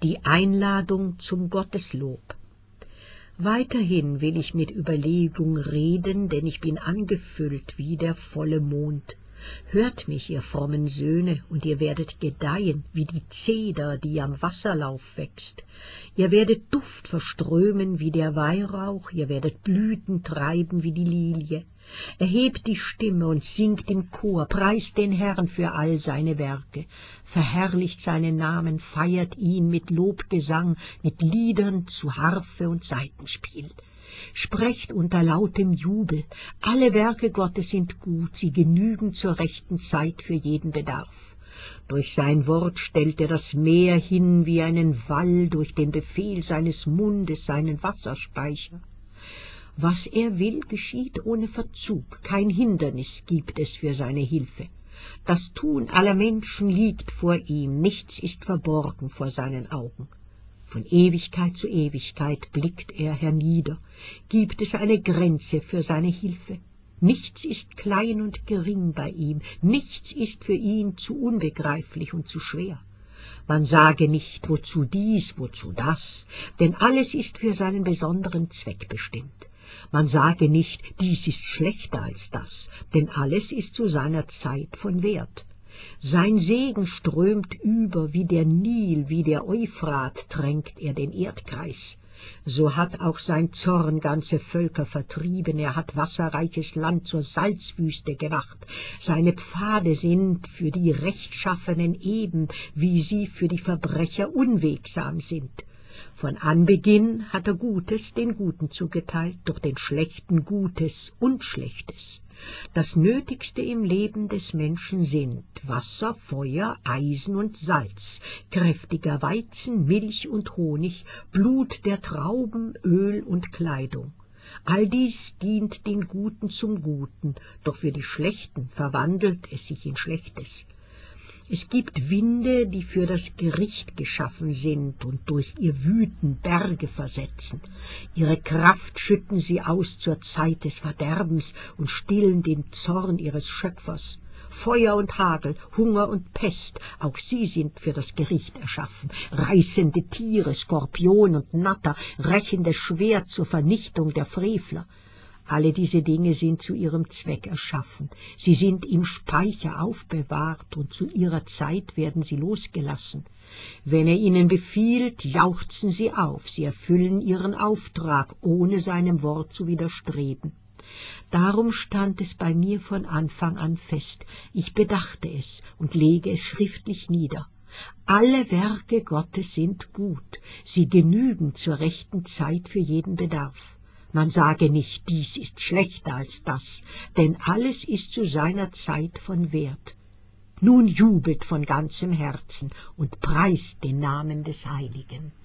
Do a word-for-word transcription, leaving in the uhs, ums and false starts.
Die Einladung zum Gotteslob. Weiterhin will ich mit Überlegung reden, denn ich bin angefüllt wie der volle Mond. Hört mich, ihr frommen Söhne, und ihr werdet gedeihen, wie die Zeder, die am Wasserlauf wächst. Ihr werdet Duft verströmen wie der Weihrauch, ihr werdet Blüten treiben wie die Lilie. Erhebt die Stimme und singt im Chor, preist den Herrn für all seine Werke, verherrlicht seinen Namen, feiert ihn mit Lobgesang, mit Liedern zu Harfe und Saitenspiel. Sprecht unter lautem Jubel, alle Werke Gottes sind gut, sie genügen zur rechten Zeit für jeden Bedarf. Durch sein Wort stellt er das Meer hin wie einen Wall, durch den Befehl seines Mundes seinen Wasserspeicher. Was er will, geschieht ohne Verzug, kein Hindernis gibt es für seine Hilfe. Das Tun aller Menschen liegt vor ihm, nichts ist verborgen vor seinen Augen. Von Ewigkeit zu Ewigkeit blickt er hernieder, gibt es eine Grenze für seine Hilfe. Nichts ist klein und gering bei ihm, nichts ist für ihn zu unbegreiflich und zu schwer. Man sage nicht, wozu dies, wozu das, denn alles ist für seinen besonderen Zweck bestimmt. Man sage nicht, dies ist schlechter als das, denn alles ist zu seiner Zeit von Wert. Sein Segen strömt über wie der Nil, wie der Euphrat tränkt er den Erdkreis. So hat auch sein Zorn ganze Völker vertrieben, er hat wasserreiches Land zur Salzwüste gemacht. Seine Pfade sind für die Rechtschaffenen eben, wie sie für die Verbrecher unwegsam sind. Von Anbeginn hat er Gutes den Guten zugeteilt, durch den Schlechten Gutes und Schlechtes. Das Nötigste im Leben des Menschen sind Wasser, Feuer, Eisen und Salz, kräftiger Weizen, Milch und Honig, Blut der Trauben, Öl und Kleidung. All dies dient den Guten zum Guten, doch für die Schlechten verwandelt es sich in Schlechtes. Es gibt Winde, die für das Gericht geschaffen sind und durch ihr Wüten Berge versetzen. Ihre Kraft schütten sie aus zur Zeit des Verderbens und stillen den Zorn ihres Schöpfers. Feuer und Hagel, Hunger und Pest, auch sie sind für das Gericht erschaffen. Reißende Tiere, Skorpion und Natter, rächendes Schwert zur Vernichtung der Frevler. Alle diese Dinge sind zu ihrem Zweck erschaffen. Sie sind im Speicher aufbewahrt und zu ihrer Zeit werden sie losgelassen. Wenn er ihnen befiehlt, jauchzen sie auf. Sie erfüllen ihren Auftrag, ohne seinem Wort zu widerstreben. Darum stand es bei mir von Anfang an fest. Ich bedachte es und lege es schriftlich nieder. Alle Werke Gottes sind gut. Sie genügen zur rechten Zeit für jeden Bedarf. Man sage nicht, dies ist schlechter als das, denn alles ist zu seiner Zeit von Wert. Nun jubelt von ganzem Herzen und preist den Namen des Heiligen.